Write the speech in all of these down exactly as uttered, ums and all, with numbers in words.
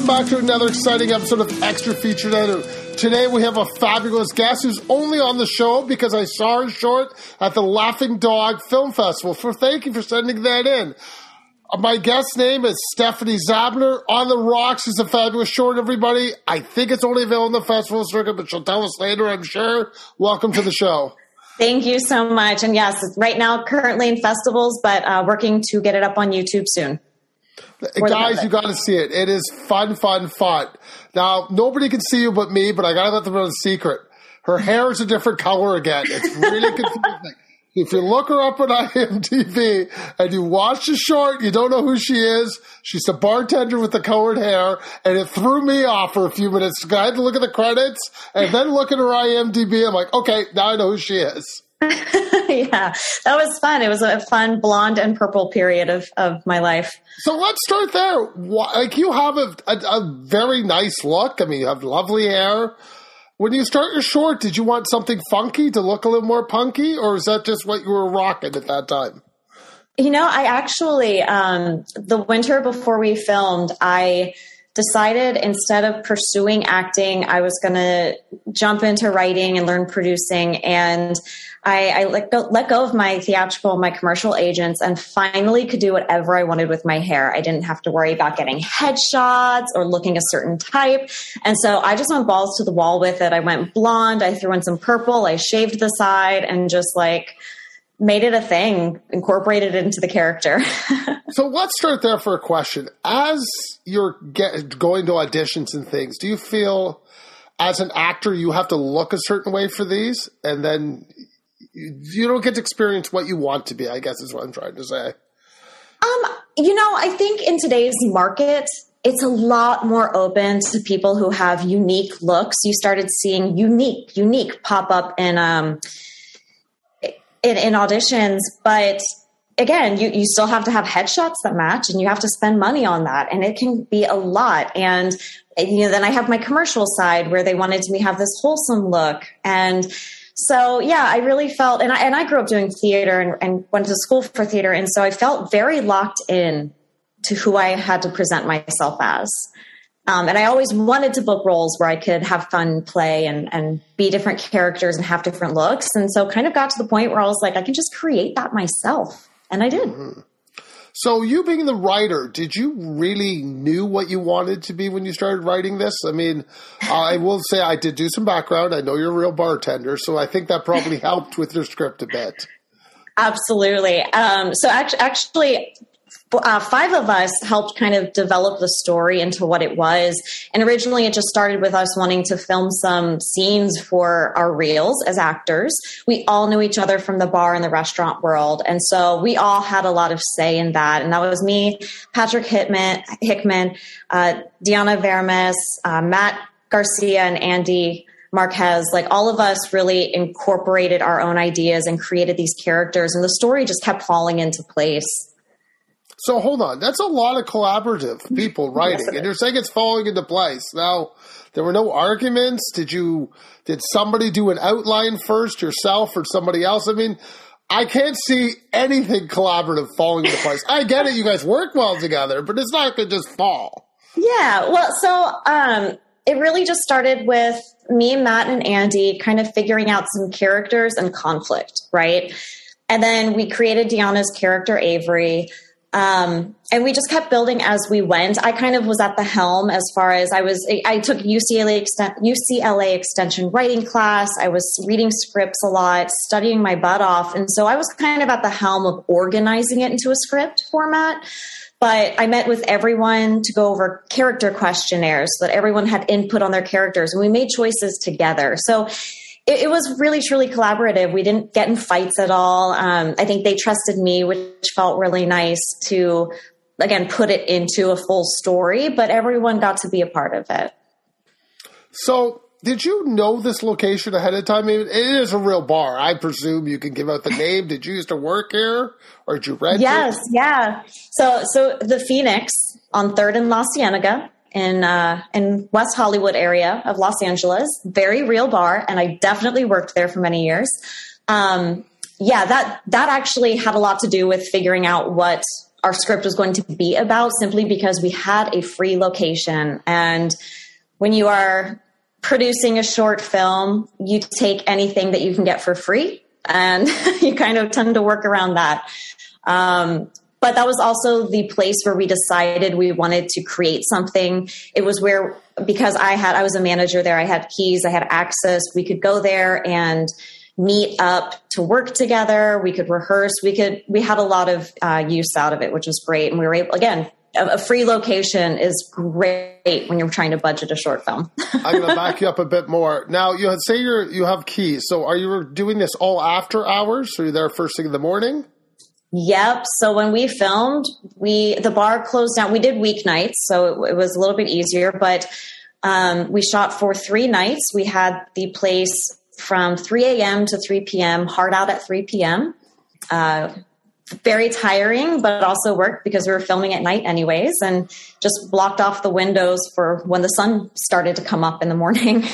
welcome back to another exciting episode of Extra Featured Edit. Today we have a fabulous guest who's only on the show because I saw her short at the Laughing Dog Film Festival. So thank you for sending that in. My guest's name is Stephanie Zabner. On the Rocks is a fabulous short, everybody. I think it's only available in the festival circuit, but she'll tell us later, I'm sure. Welcome to the show. Thank you so much. And yes, right now currently in festivals, but uh, working to get it up on YouTube soon. Guys, you got to see it. It is fun, fun, fun. Now, nobody can see you but me, but I got to let them know the secret. Her hair is a different color again. It's really confusing. If you look her up on I M D B and you watch the short, you don't know who she is. She's a bartender with the colored hair, and it threw me off for a few minutes. I had to look at the credits and then look at her I M D B. I'm like, okay, now I know who she is. Yeah, that was fun. It was a fun blonde and purple period of, of my life. So let's start there. Like, you have a, a, a very nice look. I mean, you have lovely hair. When you start your short, did you want something funky to look a little more punky, or is that just what you were rocking at that time? You know, I actually, um, the winter before we filmed, I decided instead of pursuing acting, I was going to jump into writing and learn producing. And I, I let go, let go of my theatrical, my commercial agents, and finally could do whatever I wanted with my hair. I didn't have to worry about getting headshots or looking a certain type. And so I just went balls to the wall with it. I went blonde. I threw in some purple. I shaved the side and just like made it a thing, incorporated it into the character. So let's start there for a question. As you're get, going to auditions and things, do you feel as an actor you have to look a certain way for these, and then you, you don't get to experience what you want to be, I guess is what I'm trying to say? Um, you know, I think in today's market, it's a lot more open to people who have unique looks. You started seeing unique, unique pop up in um, in, in auditions, but again, you, you still have to have headshots that match, and you have to spend money on that, and it can be a lot. And you know, then I have my commercial side where they wanted me to have this wholesome look, and so yeah, I really felt, and I and I grew up doing theater and, and went to school for theater, and so I felt very locked in to who I had to present myself as. Um, and I always wanted to book roles where I could have fun, play, and, and be different characters and have different looks. And so kind of got to the point where I was like, I can just create that myself. And I did. Mm-hmm. So you being the writer, did you really knew what you wanted to be when you started writing this? I mean, I will say I did do some background. I know you're a real bartender, so I think that probably helped with your script a bit. Absolutely. Um, so actually, actually Uh, five of us helped kind of develop the story into what it was. And originally it just started with us wanting to film some scenes for our reels as actors. We all knew each other from the bar and the restaurant world. And so we all had a lot of say in that. And that was me, Patrick Hickman, Hickman uh, Diana Vermes, uh, Matt Garcia, and Andy Marquez. Like, all of us really incorporated our own ideas and created these characters. And the story just kept falling into place. So hold on, that's a lot of collaborative people writing, yes, and you're saying it's falling into place. Now, there were no arguments. Did you? Did somebody do an outline first, yourself or somebody else? I mean, I can't see anything collaborative falling into place. I get it, you guys work well together, but it's not going to just fall. Yeah, well, so um, it really just started with me, Matt, and Andy kind of figuring out some characters and conflict, right? And then we created Deanna's character, Avery. Um, and we just kept building as we went. I kind of was at the helm as far as I was, I took U C L A, U C L A extension writing class. I was reading scripts a lot, studying my butt off. And so I was kind of at the helm of organizing it into a script format. But I met with everyone to go over character questionnaires so that everyone had input on their characters, and we made choices together. So It, it was really, truly collaborative. We didn't get in fights at all. Um, I think they trusted me, which felt really nice to, again, put it into a full story, but everyone got to be a part of it. So did you know this location ahead of time? It is a real bar. I presume you can give out the name. Did you used to work here, or did you rent yes, it? Yes, yeah. So, so the Phoenix on third and La Cienega, in uh, in West Hollywood area of Los Angeles. Very real bar, and I definitely worked there for many years. Um, yeah, that that actually had a lot to do with figuring out what our script was going to be about, simply because we had a free location. And when you are producing a short film, you take anything that you can get for free, and you kind of tend to work around that. Um, but that was also the place where we decided we wanted to create something. It was where, because I had, I was a manager there, I had keys, I had access, we could go there and meet up to work together. We could rehearse. We could, we had a lot of uh, use out of it, which was great. And we were able, again, a, a free location is great when you're trying to budget a short film. I'm going to back you up a bit more. Now, you had, say you're, you have keys. So are you doing this all after hours? So you're there first thing in the morning? Yep. So when we filmed, we, the bar closed down. We did weeknights, so it, it was a little bit easier, but um, we shot for three nights. We had the place from three a.m. to three p.m., hard out at three p.m. Uh, very tiring, but also worked because we were filming at night anyways, and just blocked off the windows for when the sun started to come up in the morning.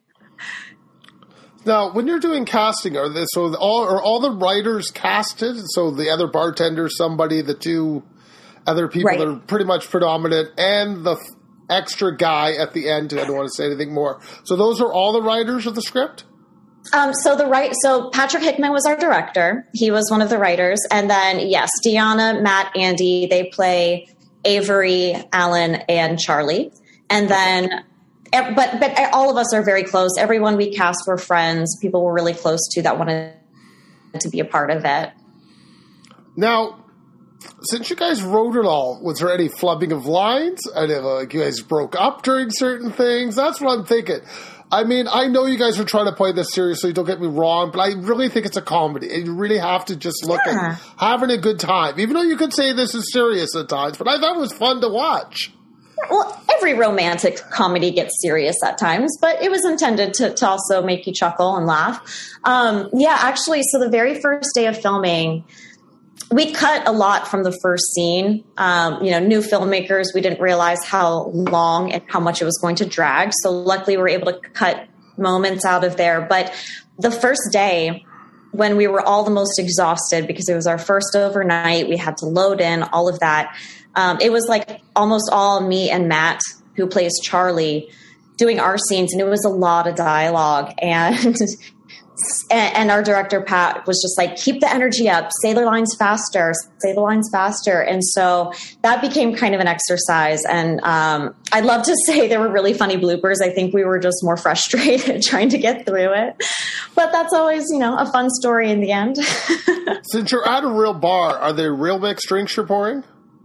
Now, when you're doing casting, are this, so all are all the writers casted? So the other bartender, somebody, the two other people right. that are pretty much predominant, and the extra guy at the end. I don't want to say anything more. So those are all the writers of the script? Um, so the right, so Patrick Hickman was our director. He was one of the writers. And then, yes, Deanna, Matt, Andy, they play Avery, Alan, and Charlie. And then, but, but all of us are very close. Everyone we cast were friends. People were really close to that wanted to be a part of it. Now, since you guys wrote it all, was there any flubbing of lines? I know, like, you guys broke up during certain things. That's what I'm thinking. I mean, I know you guys are trying to play this seriously, don't get me wrong, but I really think it's a comedy. And you really have to just look yeah. at having a good time. Even though you could say this is serious at times, but I thought it was fun to watch. Well, every romantic comedy gets serious at times, but it was intended to, to also make you chuckle and laugh. Um, yeah, actually, so the very first day of filming, we cut a lot from the first scene. Um, you know, new filmmakers, we didn't realize how long and how much it was going to drag. So luckily we were able to cut moments out of there. But the first day, when we were all the most exhausted because it was our first overnight, we had to load in all of that. Um, it was like almost all me and Matt, who plays Charlie, doing our scenes. And it was a lot of dialogue. And And our director, Pat, was just like, keep the energy up, say the lines faster, say the lines faster. And so that became kind of an exercise. And um, I'd love to say there were really funny bloopers. I think we were just more frustrated trying to get through it. But that's always, you know, a fun story in the end. Since you're at a real bar, are there real mixed drinks you're pouring?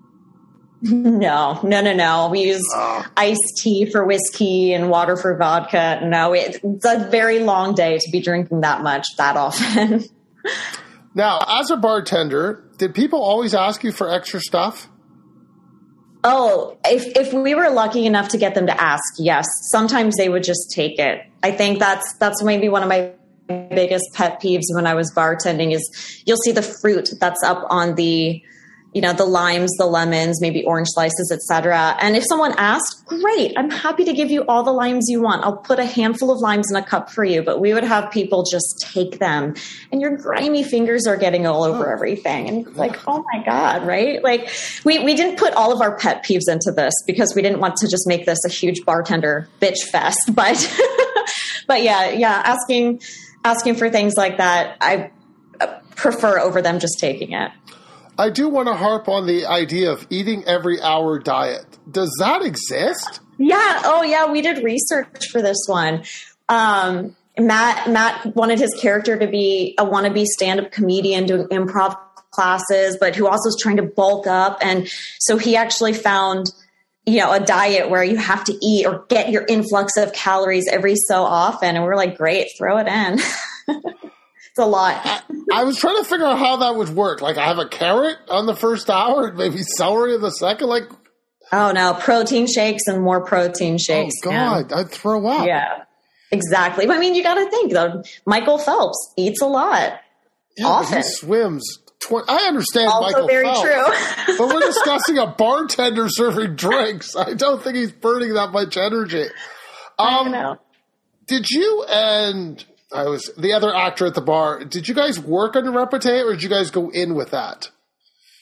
No, no, no, no. We use oh. iced tea for whiskey and water for vodka. No, it, it's a very long day to be drinking that much that often. Now, as a bartender, did people always ask you for extra stuff? Oh, if if we were lucky enough to get them to ask, yes. Sometimes they would just take it. I think that's that's maybe one of my biggest pet peeves when I was bartending is you'll see the fruit that's up on the, you know, the limes, the lemons, maybe orange slices, et cetera. And if someone asks, great, I'm happy to give you all the limes you want. I'll put a handful of limes in a cup for you. But we would have people just take them and your grimy fingers are getting all over oh. everything. And it's like, oh my God, right? Like we, we didn't put all of our pet peeves into this because we didn't want to just make this a huge bartender bitch fest. But, but yeah, yeah, asking, asking for things like that, I prefer over them just taking it. I do want to harp on the idea of eating every hour diet. Does that exist? Yeah. Oh, yeah. We did research for this one. Um, Matt Matt wanted his character to be a wannabe stand-up comedian doing improv classes, but who also is trying to bulk up. And so he actually found, you know, a diet where you have to eat or get your influx of calories every so often. And we're like, great, throw it in. A lot. I, I was trying to figure out how that would work. Like I have a carrot on the first hour and maybe celery in the second. Like, oh no, protein shakes and more protein shakes. Oh God, I'd throw up. Yeah, exactly. But I mean, you got to think though. Michael Phelps eats a lot. Yeah, often. He swims. twenty I understand also Michael very Phelps, true. but we're discussing a bartender serving drinks. I don't think he's burning that much energy. Um, I know. Did you and I was the other actor at the bar. Did you guys work on your repartee, or did you guys go in with that?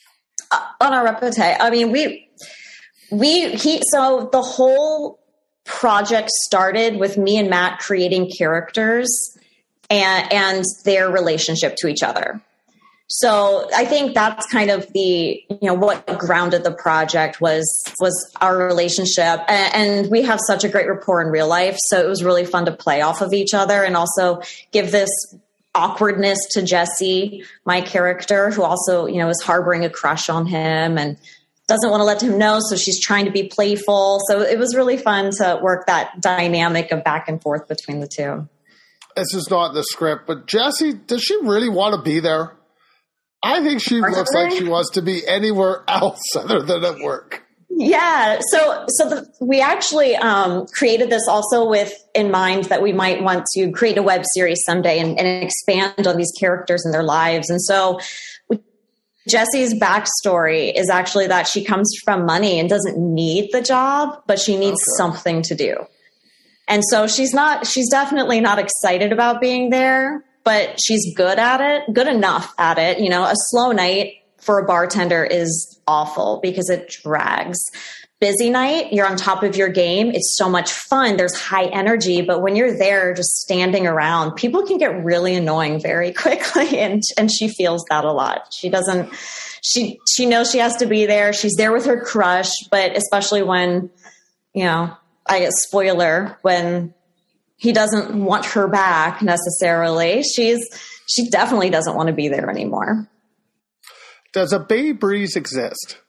Uh, on our repartee, I mean, we, we, he, so the whole project started with me and Matt creating characters and, and their relationship to each other. So I think that's kind of the, you know, what grounded the project was, was our relationship. And, and we have such a great rapport in real life. So it was really fun to play off of each other and also give this awkwardness to Jessie, my character, who also, you know, is harboring a crush on him and doesn't want to let him know. So she's trying to be playful. So it was really fun to work that dynamic of back and forth between the two. This is not in the script, but Jessie, does she really want to be there? I think she Personally? looks like she wants to be anywhere else other than at work. Yeah. So, so the, we actually um, created this also with in mind that we might want to create a web series someday and, and expand on these characters and their lives. And so Jessie's backstory is actually that she comes from money and doesn't need the job, but she needs okay. something to do. And so she's not, she's definitely not excited about being there, but she's good at it, good enough at it. You know, a slow night for a bartender is awful because it drags. Busy night, you're on top of your game. It's so much fun. There's high energy, but when you're there just standing around, people can get really annoying very quickly. And, and she feels that a lot. She doesn't, she, she knows she has to be there. She's there with her crush, but especially when, you know, I get spoiler, when he doesn't want her back necessarily, she's, she definitely doesn't want to be there anymore. Does a Bay Breeze exist?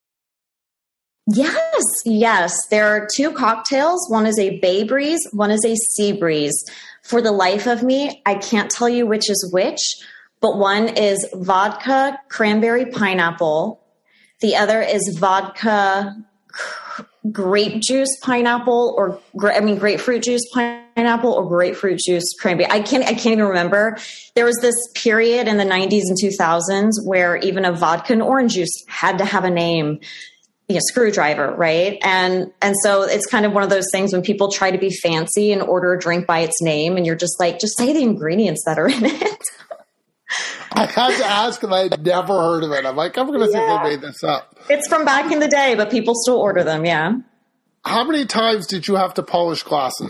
Yes, yes. There are two cocktails. One is a Bay Breeze, one is a Sea Breeze. For the life of me, I can't tell you which is which, but one is vodka cranberry pineapple. The other is vodka grape juice pineapple, or I mean grapefruit juice pineapple, or grapefruit juice cranberry. I can't I can't even remember. There was this period in the nineties and two thousands where even a vodka and orange juice had to have a name. You know, Screwdriver, right? And and so it's kind of one of those things when people try to be fancy and order a drink by its name, and you're just like, just say the ingredients that are in it. I had to ask, and I'd never heard of it. I'm like, I'm going to yeah. see if they made this up. It's from back in the day, but people still order them, yeah. How many times did you have to polish glasses?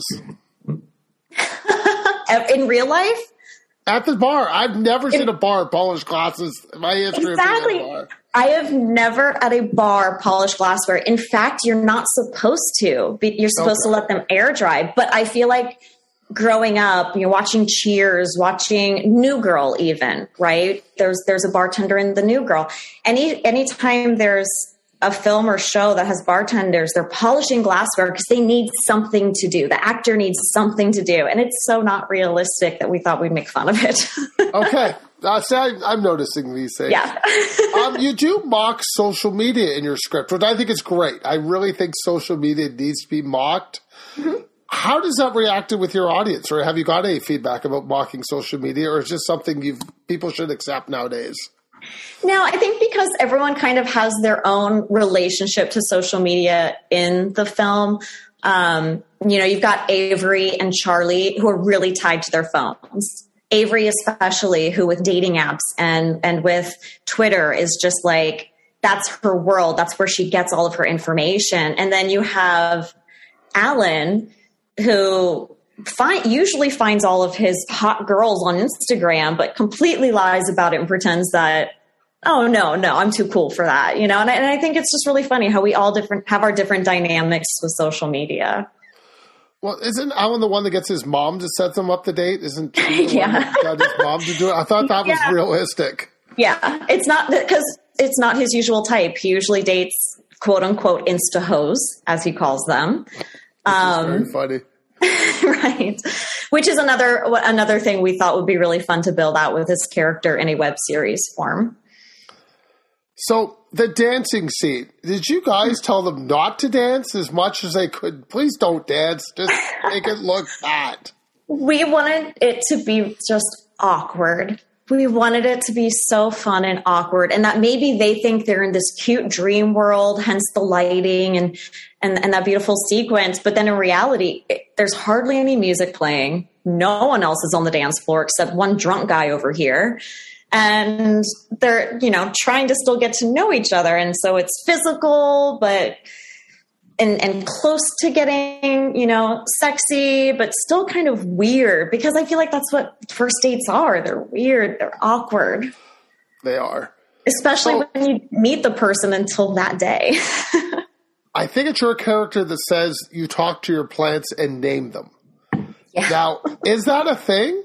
In real life? At the bar. I've never seen a bar polish glasses in my history exactly. of being at a bar. I have never at a bar polished glassware. In fact, you're not supposed to. You're supposed okay. to let them air dry. But I feel like growing up, you're watching Cheers, watching New Girl even, right? There's there's a bartender in the New Girl. Any anytime there's a film or show that has bartenders, they're polishing glassware because they need something to do. The actor needs something to do. And it's so not realistic that we thought we'd make fun of it. Okay. Uh, see, I, I'm noticing these things. Yeah. um, you do mock social media in your script, which I think is great. I really think social media needs to be mocked. Mm-hmm. How does that react with your audience? Or have you got any feedback about mocking social media? Or is this something you people should accept nowadays? No, I think because everyone kind of has their own relationship to social media in the film. Um, you know, you've got Avery and Charlie who are really tied to their phones. Avery especially, who with dating apps and, and with Twitter is just like, that's her world. That's where she gets all of her information. And then you have Alan, who find, usually finds all of his hot girls on Instagram, but completely lies about it and pretends that, oh, no, no, I'm too cool for that. You know, and I, and I think it's just really funny how we all different have our different dynamics with social media. Well, isn't Alan the one that gets his mom to set them up to date? Isn't she the yeah. one that got his mom to do it? I thought that was yeah. realistic. Yeah, it's not because it's not his usual type. He usually dates quote unquote Insta hoes, as he calls them. Which um, is very funny. Right. Which is another another thing we thought would be really fun to build out with this character in a web series form. So the dancing scene, did you guys tell them not to dance as much as they could? Please don't dance. Just make it look bad. We wanted it to be just awkward. We wanted it to be so fun and awkward, and that maybe they think they're in this cute dream world, hence the lighting and, and, and that beautiful sequence. But then in reality, it, there's hardly any music playing. No one else is on the dance floor except one drunk guy over here. and they're, you know, trying to still get to know each other. And so it's physical, but and and close to getting, you know, sexy, but still kind of weird, because I feel like that's what first dates are. They're weird. They're awkward. They are. Especially so, when you meet the person until that day. I think it's your character that says you talk to your plants and name them. Yeah. Now, is that a thing?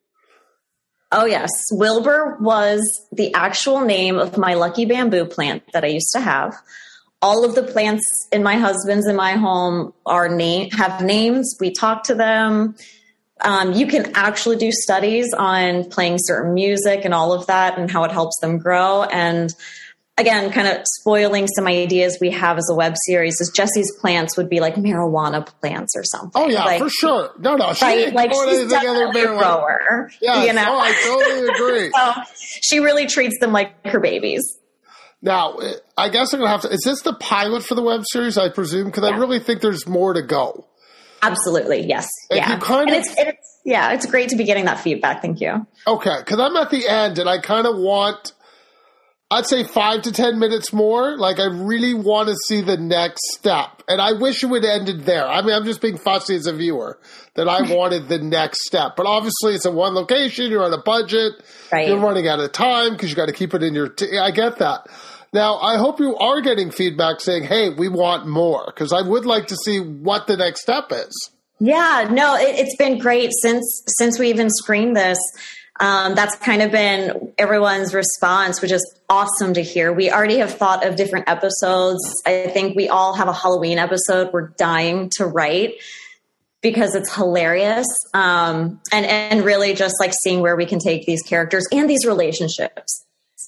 Oh, yes. Wilbur was the actual name of my lucky bamboo plant that I used to have. All of the plants in my husband's and my home are name have names. We talk to them. Um, you can actually do studies on playing certain music and all of that and how it helps them grow. And again, kind of spoiling some ideas we have as a web series is Jesse's plants would be like marijuana plants or something. Oh yeah, like, for sure. No, no, she right? ain't Like growing she's anything other than definitely a marijuana. grower. Yes, you know? oh, I totally agree. So she really treats them like her babies. Now, I guess I'm going to have to, is this the pilot for the web series, I presume? Because yeah. I really think there's more to go. Absolutely, yes. And yeah. You kind and of, it's, it's, yeah, it's great to be getting that feedback. Thank you. Okay, because I'm at the end and I kind of want, I'd say five to ten minutes more. Like, I really want to see the next step. And I wish it would have ended there. I mean, I'm just being fussy as a viewer that I wanted the next step. But obviously, it's in one location. You're on a budget. Right. You're running out of time because you got to keep it in your t- I get that. Now, I hope you are getting feedback saying, hey, we want more, because I would like to see what the next step is. Yeah, no, it, it's been great since since we even screened this. Um, that's kind of been everyone's response, which is awesome to hear. We already have thought of different episodes. I think we all have a Halloween episode we're dying to write because it's hilarious. Um, and, and really just like seeing where we can take these characters and these relationships.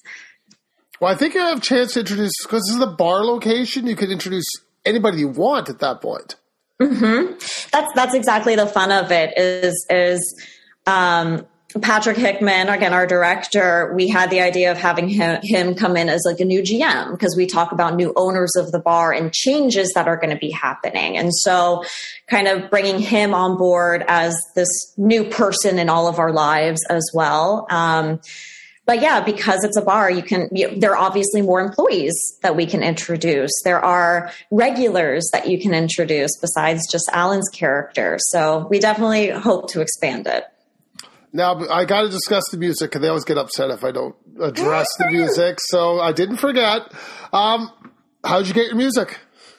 Well, I think you have a chance to introduce, because this is the bar location, you could introduce anybody you want at that point. Mm-hmm. That's that's exactly the fun of it. Is is um, Patrick Hickman, again, our director? We had the idea of having him, him come in as like a new G M, because we talk about new owners of the bar and changes that are going to be happening, and so kind of bringing him on board as this new person in all of our lives as well. Um, But yeah, because it's a bar, you can, you, there are obviously more employees that we can introduce. There are regulars that you can introduce besides just Alan's character. So we definitely hope to expand it. Now, I got to discuss the music, because they always get upset if I don't address the music. So I didn't forget. Um, how'd you get your music?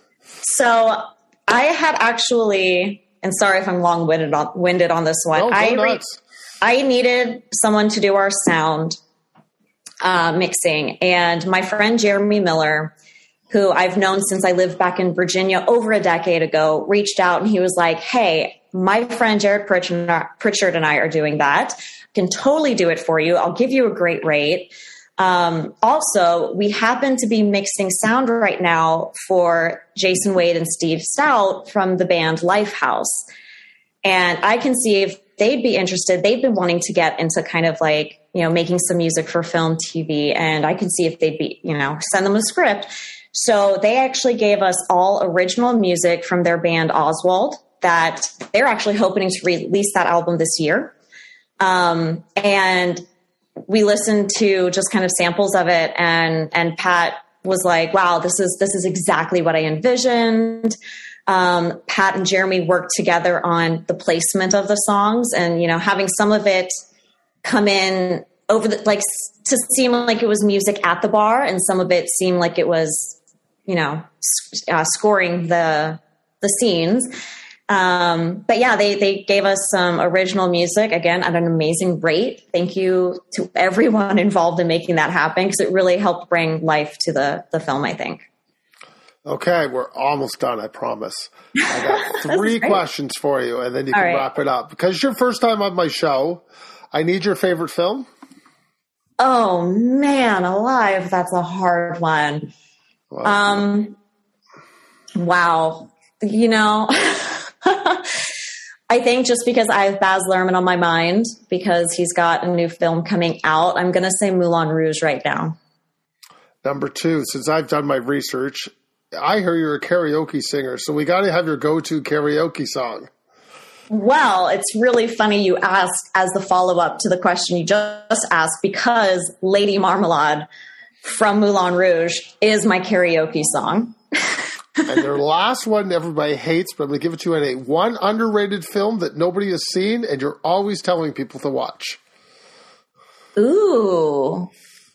So I had actually, and sorry if I'm long-winded on, winded on this one. No, I, re- nuts. I needed someone to do our sound uh, mixing. And my friend Jeremy Miller, who I've known since I lived back in Virginia over a decade ago, reached out and he was like, hey, my friend Jared Pritchard and I are doing that. I can totally do it for you. I'll give you a great rate. Um, also, we happen to be mixing sound right now for Jason Wade and Steve Stout from the band Lifehouse. And I can see if they'd be interested. They've been wanting to get into kind of like, you know, making some music for film, T V, and I can see if they'd be, you know, send them a script. So they actually gave us all original music from their band Oswald that they're actually hoping to release that album this year. Um, and we listened to just kind of samples of it, and, and Pat was like, wow, this is, this is exactly what I envisioned. Um, Pat and Jeremy worked together on the placement of the songs, and, you know, having some of it come in over the, like to seem like it was music at the bar, and some of it seemed like it was, you know, uh, scoring the, the scenes. Um, but yeah, they, they gave us some original music again at an amazing rate. Thank you to everyone involved in making that happen, because it really helped bring life to the, the film, I think. Okay, we're almost done, I promise. I got three questions for you, and then you can right. wrap it up. Because it's your first time on my show, I need your favorite film. Oh, man, alive. That's a hard one. Well, um, wow. You know, I think just because I have Baz Luhrmann on my mind, because he's got a new film coming out, I'm going to say Moulin Rouge right now. Number two, since I've done my research, I hear you're a karaoke singer, so we got to have your go-to karaoke song. Well, it's really funny you ask as the follow-up to the question you just asked, because Lady Marmalade from Moulin Rouge is my karaoke song. And your last one everybody hates, but I'm going to give it to you in a one underrated film that nobody has seen and you're always telling people to watch. Ooh,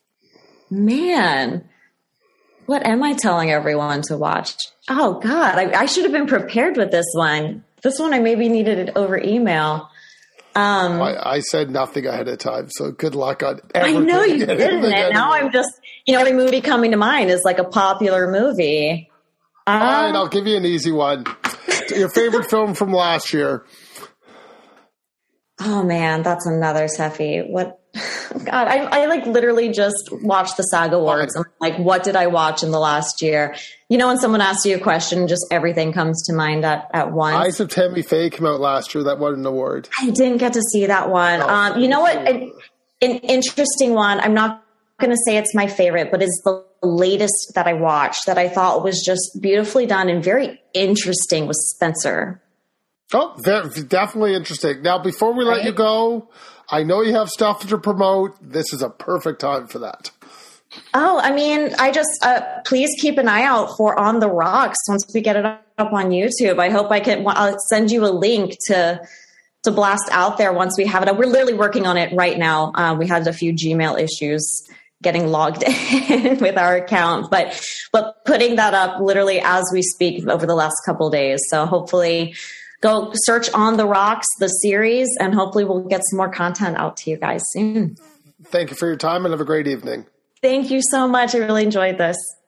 man. What am I telling everyone to watch? Oh, God, I, I should have been prepared with this one. This one, I maybe needed it over email. Um, I, I said nothing ahead of time, so good luck on everything. I know you didn't. And now I'm just, you know, the movie coming to mind is like a popular movie. Um, All right, I'll give you an easy one. Your favorite film from last year? Oh, man, that's another Seffi. What? God, I, I like literally just watched the SAG Awards. I'm like, what did I watch in the last year? You know, when someone asks you a question, just everything comes to mind at, at once. Eyes of Tammy Faye came out last year. That won an award. I didn't get to see that one. Oh, um, you know what? An, an interesting one. I'm not going to say it's my favorite, but it's the latest that I watched that I thought was just beautifully done and very interesting was Spencer. Oh, very, definitely interesting. Now, before we let Right? you go, I know you have stuff to promote. This is a perfect time for that. Oh, I mean, I just, uh, please keep an eye out for On the Rocks once we get it up on YouTube. I hope I can, I'll send you a link to, to blast out there once we have it up. We're literally working on it right now. Um, we had a few Gmail issues getting logged in with our account, but, but putting that up literally as we speak over the last couple of days. So hopefully go search On the Rocks, the series, and hopefully we'll get some more content out to you guys soon. Thank you for your time and have a great evening. Thank you so much. I really enjoyed this.